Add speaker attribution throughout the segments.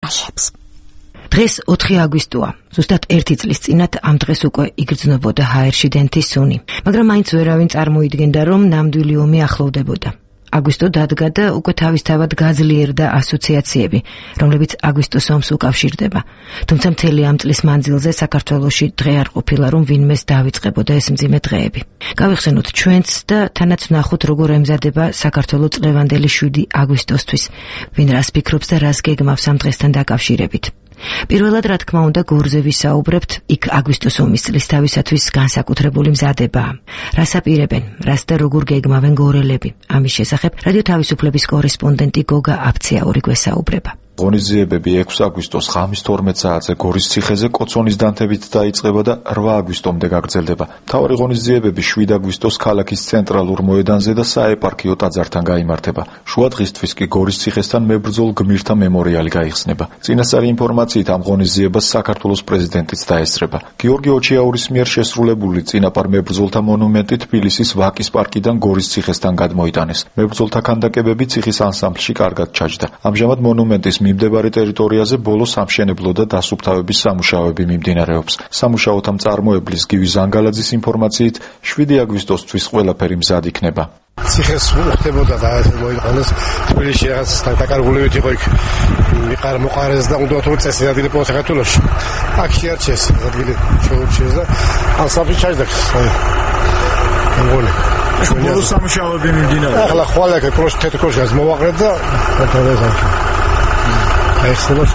Speaker 1: აშებს.
Speaker 2: დღეს 4 აგვისტოა. ზუსტად 1 წლის წინათ ამ დღეს უკვე იგრძნობოდა ჰაერში დენთის სუნი, მაგრამ მაინც ვერავინ წარმოიდგენდა, რომ ნამდვილი ომი ახლოვდებოდა. აგვისტო დადგა და უკვე თავისთავად გაძლიერდა ასოციაციები, რომლებიც აგვისტოს ომს უკავშირდება. თუმცა მთელი ამ წლის მანძილზე საქართველოში დღე არ ყოფილა, რომ ვინმეს დავიწყებოდა ეს მძიმე დღეები. გავიხსენოთ ჩვენც და თანაც ვნახოთ, როგორ ემზადება საქართველო წლევანდელი 7 აგვისტოსთვის, ვინ რას ფიქრობს და რას გეგმავს ამ დღესთან დაკავშირებით. პირველად, რა თქმა უნდა, გორზე ვისაუბრებთ, იქ აგვისტოს ომის წლისთავისათვის განსაკუთრებული მზადებაა. რას აპირებენ, რას და როგორ გეგმავენ გორელები? ამის შესახებ რადიო თავისუფლების კორესპონდენტი გოგა აფციაური გვესაუბრება.
Speaker 3: ღონისძიებები 6 აგვისტოს ღამის 12 საათზე გორის ციხეზე კოცონის დანთებით დაიწყება და 8 აგვისტომდე გაგრძელდება. მთავარი ღონისძიებები 7 აგვისტოს ქალაქის ცენტრალურ მოედანზე და საეპარქიო ტაძართან გაიმართება. შუა დღისთვის კი გორის ციხესთან მებრძოლ გმირთა მემორიალი გაიხსნება. წინასწარი ინფორმაციით ამ ღონისძიებას საქართველოს პრეზიდენტიც დაესწრება. გიორგი ოჩიაურის მიერ შესრულებული წინაპარ მებრძოლთა მონუმენტი თბილისის ვაკის პარკიდან გორის ციხესთან გადმოიტანეს. მებრძოლთა ქანდაკებები ციხის ანსამბლში კარგად ჩაჯდა. ამჟამად მონუმენტის მიმდებარე ტერიტორიაზე ბოლო სამშენებლო და დასუფთავების სამუშაოები მიმდინარეობს. სამუშაოთა მწარმოებლის გივი ზანგალაძის ინფორმაციით 7 აგვისტოსთვის ყველაფერი მზად იქნება.
Speaker 4: ციხეს უხდებოდა და მოიყანეს თბილისში რაღაცთან დაკარგულებით იყო იქ მიყარ მოყარეს და უნდა თუ წესი ადგილი პოს საქართველოში. აქ შეარჩეს ადგილი შეურჩეს და ანსამბლი ჩაჯდა. მოგონი
Speaker 3: ბოლო სამუშაოები მიმდინარეობს.
Speaker 4: ახლა ხვალე თეთრკოშას მოვაყრეთ და ახლა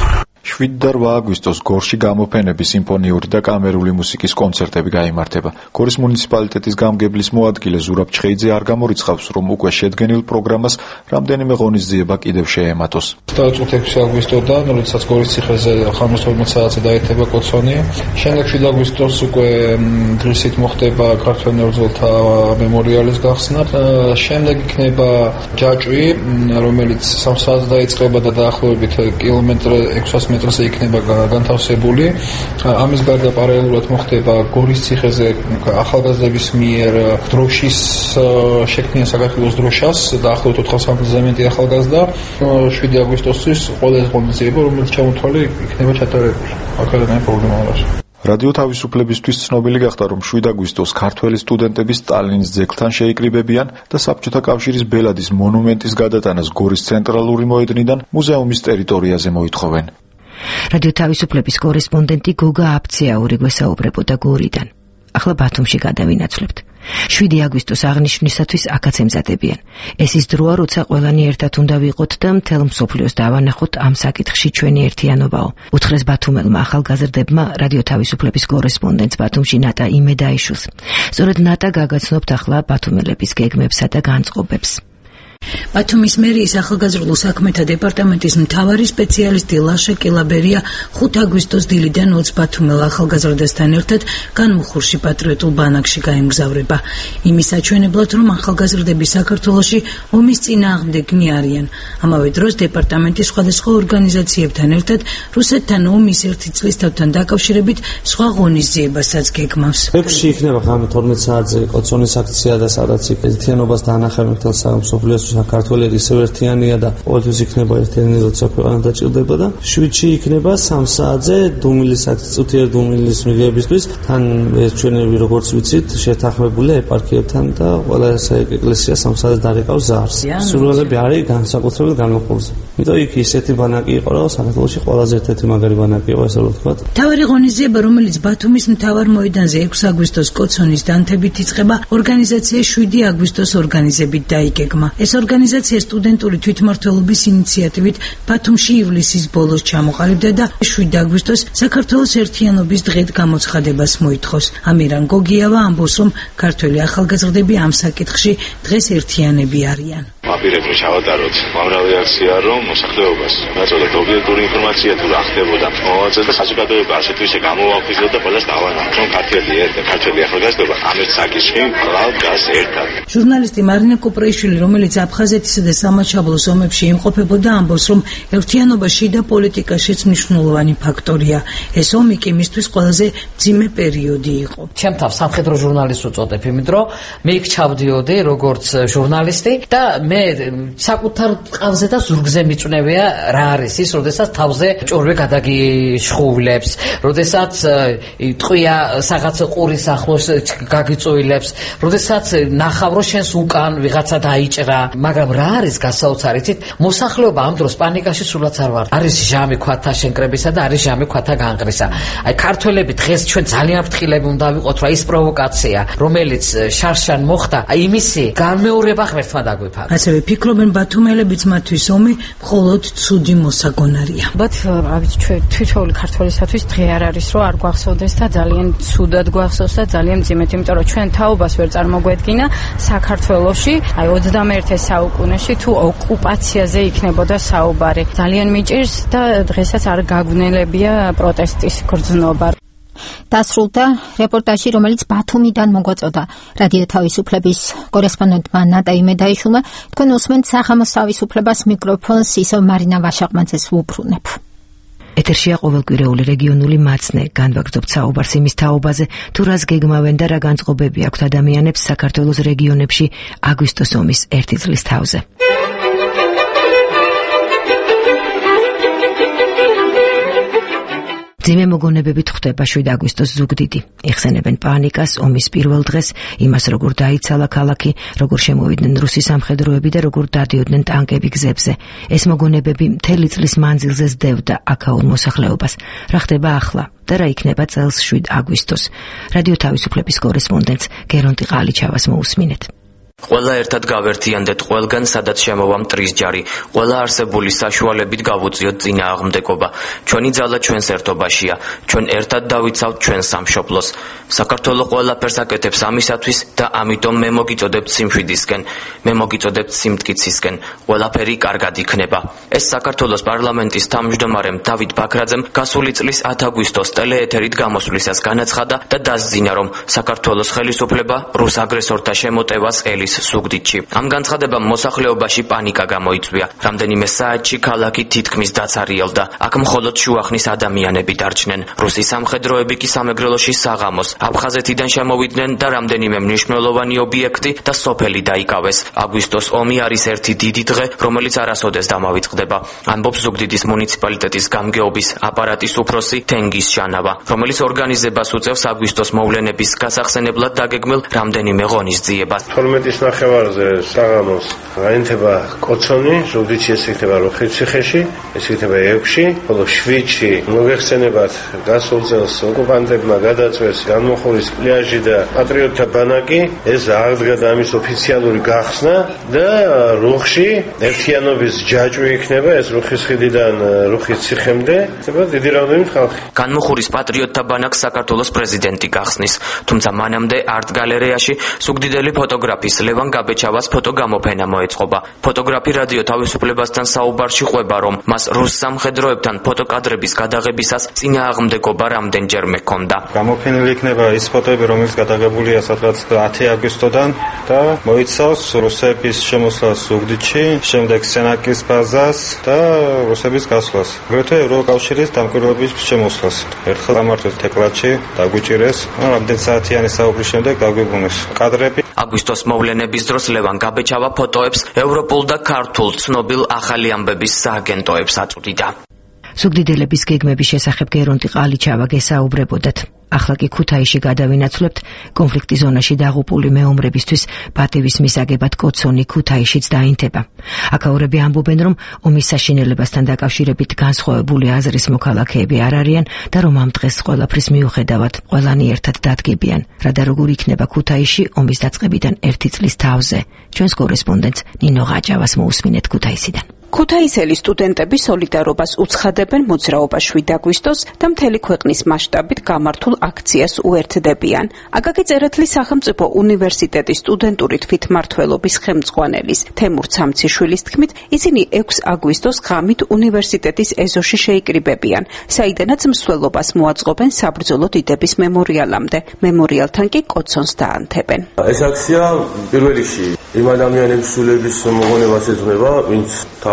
Speaker 3: 7 და 8 აგვისტოს გორში გამოფენები, სიმფონიური და კამერული მუსიკის კონცერტები გაიმართება. გორის მუნიციპალიტეტის გამგებლის მოადგილე ზურაბ ჩხეიძე არ გამორიცხავს, რომ უკვე შედგენილ პროგრამას რამდენიმე ღონისძიება კიდევ შეემატოს.
Speaker 5: დავიწყოთ 6 აგვისტოდან, როდესაც გორის ციხეზე ხამის 12 საათზე დაეთება კოცონი. შემდეგ 7 აგვისტოს უკვე დღისით მოხდება ქართველ მებრძოლთა მემორიალის გახსნა. შემდეგ იქნება ჯაჭვი, რომელიც 3 საათზე დაიწყება და დაახლოებით კილომეტრ 600 მეტრზე იქნება განთავსებული. ამის გარდა პარალელურად მოხდება გორის ციხეზე ახალგაზრდების მიერ დროშის შექმნა საქართველოს დროშას, დაახლოებით 450 მეტი ახალგაზრდა. 7 აგვისტოსთვის ყველა ღონისძიება, რომელიც ჩამოთვალე, იქნება ჩატარებული. აქედან პრობლემა არ არის.
Speaker 3: რადიო თავისუფლებისთვის ცნობილი გახდა, რომ 7 აგვისტოს ქართველი სტუდენტები სტალინის ძეგლთან შეიკრიბებიან და საბჭოთა კავშირის ბელადის მონუმენტის გადატანას გორის ცენტრალური მოედნიდან მუზეუმის ტერიტორიაზე მოითხოვენ.
Speaker 2: რადიო თავისუფლების კორესპონდენტი გოგა აფციაური გვესაუბრებოდა გორიდან. ახლა ბათუმში გადავინაცვლებთ. 7 აგვისტოს აღნიშვნისათვის აქაც ემზადებიან. ეს ის დროა, როცა ყველანი ერთად უნდა ვიყოთ და მთელ მსოფლიოს დავანახოთ ამ საკითხში ჩვენი ერთიანობაო. უთხრეს ბათუმელმა ახალგაზრდებმა რადიო თავისუფლების კორესპონდენტს ბათუმში ნატა იმედაიშვილს. სწორედ ნატა გაგაცნობთ ახლა ბათუმელების გეგმებსა და განწყობებს.
Speaker 6: ბათუმის მერიის ახალგაზრდულ საქმეთა დეპარტამენტის მთავარი სპეციალისტი ლაშა კილაბერია 5 აგვისტოს დილიდან 20 ბათუმელ ახალგაზრდასთან ერთად განმუხურში პატრიოტულ ბანაკში გაემგზავრება. იმის საჩვენებლად, რომ ახალგაზრდები საქართველოში ომის წინააღმდეგნი არიან. ამავე დროს დეპარტამენტი სხვადასხვა ორგანიზაციებთან ერთად რუსეთთან ომის 1 წლისთავთან დაკავშირებით სხვა ღონისძიებასაც გეგმავს.
Speaker 7: 6-ში იქნება ღამე 12 საათზე კოცონის აქცია და სადაც ერთიანობას დაანახავენ მთელ მსოფლიოს საქართველოს ისევ ერთიანია და ყოველთვის იქნება ერთიანი, როცა ქვეყანა დაჭირდება და 7-ში იქნება 3 საათზე დუმილის აქტივიტეტი დუმილის მიღებისთვის თან ჩვენები როგორც ვიცით შეთანხმებული ეპარქიებთან და ყველა ეკლესია 3 საათზე დარეკავს ზარს. სურვილები არის განსაკუთრებულ განმოხილვაზე. იმიტომ იქ ისეთი ბანაკი იყო, რომ საქართველოში ყველაზე ერთ-ერთი მაგარი ბანაკი იყო, ესე რომ ვთქვათ.
Speaker 6: მთავარი ღონისძიება, რომელიც ბათუმის მთავარ მოედანზე 6 აგვისტოს კოცონის დანთებით იწყება, ორგანიზაცია 7 აგვისტოს ორგანიზებით დაიგეგმა. ეს ორგანიზაცია სტუდენტური თვითმმართველობის ინიციატივით ბათუმში ივლისის ბოლოს ჩამოყალიბდა და 7 აგვისტოს საქართველოს ერთიანობის დღედ გამოცხადებას მოითხოვს. ამირან გოგიავა ამბობს, რომ ქართველი ახალგაზრდები ამ საკითხში დღეს ერთიანები არიან.
Speaker 8: აპირებდა ჩავატაროთ უამრავი აქცია, რომ მოსახლეობას ნაწილობრივ ობიექტური ინფორმაცია თუ რა ხდებოდა მოვაწოდოთ და საზოგადოება ასეთ ვისე გამოვაყრიზოთ და ყველას დავანახოთ, რომ ქართველი ახალგაზრდობა ამ ერთ საკითხში კვლავ დგას ერთად.
Speaker 6: ჟურნალისტი მარინა კუპრაიშვილი, რომელიც აფხაზეთისა და სამაჩაბლოს ომებში იმყოფებოდა, ამბობს, რომ ერთიანობა შიდა პოლიტიკაშიც მნიშვნელოვანი ფაქტორია. ეს ომი კი მისთვის ყველაზე მძიმე პერიოდი იყო.
Speaker 9: ჩემ თავს სამხედრო ჟურნალისტს უწოდებ, იმიტომ რომ მე იქ ჩავდიოდი როგორც ჟურნალისტი და მე
Speaker 1: მე საკუთარ ყავზე და ზურგზე მიწვნევია რა არის ის, როდესაც თავზე ჭორვე გადაგიშხულებს, როდესაც ტყვია რაღაც ყურის ახლოს გაგიწოილებს, როდესაც ნახავ რომ შენს უკან ვიღაცა დაიჭრა, მაგრამ რა არის გასაოცარი, იცით, მოსახლეობა ამ დროს პანიკაში სულაც არ ვარ. არის ჟამი ქვათა შენკრებისა და არის ჟამი ქვათა განყრისა. აი ქართველები დღეს ჩვენ ძალიან ფრთხილები უნდა ვიყოთ, რა ის პროვოკაცია, რომელიც შარშან მოხდა, აი იმისი განმეორება ღმერთმა დაგვიფარა.
Speaker 6: ასევე ფიქრობენ ბათუმელებიც მათთვის ომი მხოლოდ ცუდი მოსაგონარია.
Speaker 9: ალბათ, რა ვიცი, ჩვენ თითოეული ქართველისათვის დღე არ არის, რომ არ გვახსოვდეს და ძალიან ცუდად გვახსოვს და ძალიან მძიმედ, იმიტომ რომ ჩვენ თაობას ვერ წარმოგვედგინა საქართველოში, აი 21 საუკუნეში თუ ოკუპაციაზე იქნებოდა საუბარი. ძალიან მიჭირს და დღესაც არ გაგვნელებია პროტესტის გრძნობა.
Speaker 10: დასრულდა რეპორტაჟი, რომელიც ბათუმიდან მოგვაწოდა რადიო თავისუფლების კორესპონდენტმა ნატა იმედაიშვილმა. თქვენ უსმენთ საღამოს თავისუფლებას, მიკროფონს ისევ მარინა ვაშაყმაძეს ვუბრუნებ.
Speaker 2: ეთერშია ყოველკვირეული რეგიონული მაცნე, განვაგრძობთ საუბარს იმის თაობაზე, თუ რას გეგმავენ და რა განწყობები აქვთ ადამიანებს საქართველოს რეგიონებში აგვისტოს ომის 1 წლის თავზე. ძიმე მოგონებებით ხვდება 7 აგვისტოს ზუგდიდი. იხსენებენ პანიკას, ომის პირველ დღეს, იმას როგორ დაიცალა ქალაქი, როგორ შემოვიდნენ რუსი სამხედროები და როგორ დადიოდნენ ტანკები გზებზე. ეს მოგონებები მთელი წლის მანძილზე ზდევდა აქაურ მოსახლეობას. რა ხდება ახლა და რა იქნება წელს 7 აგვისტოს. რადიო თავისუფლების კორესპონდენტს გერონტი ყალიჩავას მოусმინეთ.
Speaker 11: ყველა ერთად გავერთიანდეთ ყველგან, სადაც შემოვა მტრის ჯარი. ყველა არსებული საშუალებით გავუწიოთ წინააღმდეგობა. ჩვენი ძალა ჩვენს ერთობაშია. ჩვენ ერთად დავიცავთ ჩვენ სამშობლოს. საქართველო ყველაფერს აკეთებს ამისათვის და ამიტომ მე მოგიწოდებთ სიმშვიდისკენ. მე მოგიწოდებთ სიმტკიცისკენ. ყველაფერი კარგად იქნება. ეს საქართველოს პარლამენტის თავმჯდომარემ დავით ბაქრაძემ გასული წლის 10 აგვისტოს ტელეეთერით გამოსვლისას განაცხადა და დასძინა, რომ საქართველოს ხელისუფლება რუს აგრესორთა შემოტევას ელის ზუგდიდში. ამ განცხადებამ მოსახლეობაში პანიკა გამოიწვია. რამდენიმე საათში ქალაქი თითქმის დაცარიელდა. აქ მხოლოდ შუახნის ადამიანები დარჩნენ. რუსი სამხედროები კი სამეგრელოში საღამოს აფხაზეთიდან შემოვიდნენ და რამდენიმე მნიშვნელოვანი ობიექტი და სოფელი დაიკავეს. აგვისტოს ომი არის ერთი დიდი დღე, რომელიც არასოდეს დამავიწყდება. ამბობს ზუგდიდის მუნიციპალიტეტის გამგეობის აპარატის უფროსი თენგიზ ჟანავა, რომელიც ორგანიზებას უწევს აგვისტოს მოვლენების გასახსენებლად დაგეგმილ რამდენიმე ღონისძიებას.
Speaker 4: ნახევარზე საღამოს გაინთება კოცონი, ზუგდიდში ეს იქნება როხიციხეში, ეს იქნება 6-ში, ხოლო 7-ში მოგეხსენებათ გასულ წელს ოკუპანტებმა გადაწვეს განმოხურის პლიაჟი და პატრიოტთა ბანაკი, ეს აღდგა და ამის ოფიციალური გახსნა და რუხში ერთიანობის ჯაჭვი იქნება, ეს რუხის ხიდიდან რუხიციხემდე, იქნება დიდი რაოდენობით ხალხი.
Speaker 11: განმოხურის პატრიოტთა ბანაკს საქართველოს პრეზიდენტი გახსნის, თუმცა მანამდე არტ გალერეაში ზუგდიდელი ფოტოგრაფის ლევან გაბეჩავას ფოტოგამოფენა მოეწყობა. ფოტოგრაფი რადიო თავისუფლებასთან საუბარში ყვება, რომ მას რუს სამხედროებთან ფოტოკადრების გადაღებისას წინააღმდეგობა რამდენჯერმე ჰქონდა.
Speaker 12: გამოფენილი იქნება ის ფოტოები, რომელიც გადაღებულია სადღაც 10 აგვისტოდან და მოიცავს რუსების შემოსვლას ზუგდიდში, შემდეგ სენაკის ბაზას და რუსების გასვლას. აგრეთვე ევროკავშირის დამკვირვებლების შემოსვლას. ერთხელ გამართეს თეკლათში, დაგვიჭირეს, რამდენ საათიანი საუბრის შემდეგ დაგვიბრუნეს კადრები.
Speaker 11: აგვისტოს მოვლენების დროს ლევან გაბეჩავა ფოტოებს ევროპულ და ქართულ ცნობილ ახალი ამბების სააგენტოებს აწვდიდა.
Speaker 2: ზუგდიდელების გეგმების შესახებ გერონტი ყალიჩავა გესაუბრებოდათ. ახლა კი ქუთაისში გადავინაცვლებთ. კონფლიქტის ზონაში დაღუპული მეომრებისთვის პატივის მისაგებად კოცონი ქუთაისშიც დაინთება. აქაურები ამბობენ, რომ ომის საშინელებასთან დაკავშირებით განსხვავებული აზრის მოქალაქეები არ არიან და რომ ამ დღეს ყველაფრის მიუხედავად ყველანი ერთად დადგებიან. რა და როგორ იქნება ქუთაისში ომის დაწყებიდან 1 წლის თავზე. ჩვენს კორესპონდენტს ნინო ღაჯავას მოусმინეთ ქუთაისიდან.
Speaker 13: ქუთაისელი სტუდენტები სოლიდარობას უცხადებენ მოძრაობას 7 აგვისტოს და მთელი ქვეყნის მასშტაბით გამართულ აქციას უერთდებიან. აკაკი წერეთლის სახელმწიფო უნივერსიტეტის სტუდენტური თვითმმართველობის ხელმძღვანელის თემურ ცამციშვილის თქმით, ისინი 6 აგვისტოს ღამით უნივერსიტეტის ეზოში შეიკრიბებიან, საიდანაც მსვლელობას მოაწყობენ საბრძოლო დიდების მემორიალამდე. მემორიალთან კი კოცონს დაანთებენ.
Speaker 14: ეს აქცია პირველ რიგში იმ ადამიანების სულების მოგონებას ეძღვნება, ვინც თავის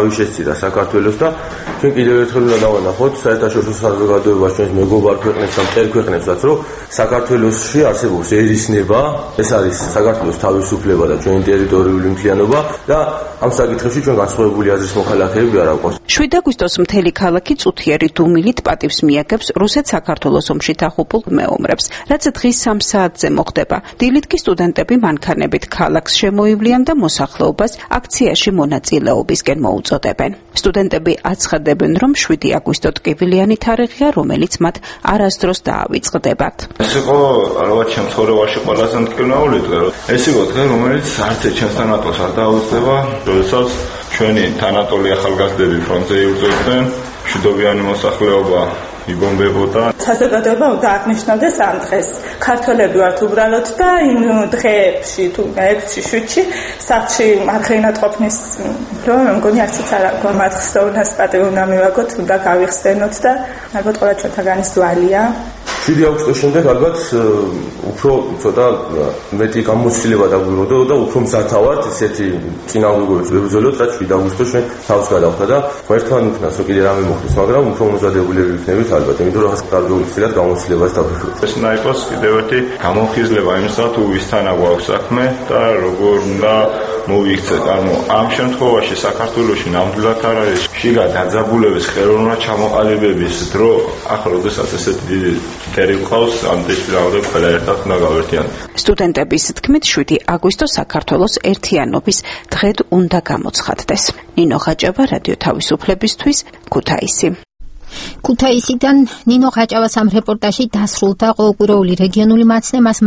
Speaker 14: თავი შესწირა საქართველოს და ჩვენ კიდევ ერთხელ უნდა დავანახოთ საერთაშორისო საზოგადოებას ჩვენს მეგობარ ქვეყნებს და მწერ ქვეყნებსაც რომ საქართველოსში არსებობს ერისნება, ეს არის საქართველოს თავისუფლება და ჩვენი ტერიტორიული მთლიანობა და ამ საკითხებში ჩვენ განსხვავებული აზრის მოქალაქეები არ აგვყავს.
Speaker 13: 7 აგვისტოს მთელი ქალაქი წუთიერი დუმილით პატივს მიაგებს რუსეთ-საქართველოს ომში დაღუპულ მეომრებს, რაც დღის 3 საათზე მოხდება. დილით კი სტუდენტები მანქანებით ქალაქს შემოივლიან და მოსახლეობას აქციაში მონაწილეობისკენ მოუწოდებენ. სტუდენტები აცხადებენ, რომ 7 აგვისტო ტკივილიანი თარიღია, რომელიც მათ არასდროს დაავიწყდებათ.
Speaker 8: ეს იყო ალბათ ჩემს ცხოვრებაში ყველაზე მტკივნეული დღე. ეს იყო დღე, რომელიც არც ჩემს თანატოლს არ დაავიწყდება, როდესაც ჩვენი თანატოლი ახალგაზრდები ფრონტზე იბრძოდნენ, მშვიდობიანი მოსახლეობა იბომბებოდა.
Speaker 15: საზოგადოება უნდა აღნიშნავდეს ამ დღეს. ქართველები ვართ უბრალოდ და იმ დღეებში თუ 6-7-ში სახლში მარხენად ყოფნის რომ მგონი არციც არ აქვს მათ ხსოვნას პატივი უნდა მივაგოთ, უნდა გავიხსენოთ და ალბათ ყველა ჩვენთაგანის ვალია.
Speaker 14: 7 აგვისტოს შემდეგ ალბათ უფრო ცოტა მეტი გამოცდილება დაგვიღო და უფრო მზათავართ ისეთი წინააღმდეგობებს ვებრძოლოთ, რაც 7 აგვისტოს ჩვენ თავს გადავხდა და ერთმან იქნას რომ კიდე რამე მოხდეს, მაგრამ უფრო მომზადებულები ვიქნებით ალბათ, იმიტომ რომ კარგი უცილად გამოცდილებას დავიღოთ.
Speaker 8: ეს უნდა იყოს კიდევ ერთი გამոխიზლება იმისა, თუ ვისთანა გვაქვს საქმე და როგორ უნდა მოვიქცეთ. ანუ ამ შემთხვევაში საქართველოში ნამდვილად არ არის შიგა დაძაბულების ხელოვნა ჩამოყალიბების დრო, ახლა როდესაც ესეთი დიდი ტერი ყავს, ამ დეჭირაოდებ ყველა ერთად უნდა გავერთიანოთ.
Speaker 13: სტუდენტების თქმით 7 აგვისტო საქართველოს ერთიანობის დღედ უნდა გამოცხადდეს. ნინო ხაჭავა, რადიო თავისუფლებისთვის, ქუთაისი.
Speaker 10: ქუთაისიდან ნინო ხაჭავას ამ რეპორტაჟი დასრულდა. ყოველკვირეული რეგიონული მაცნე მას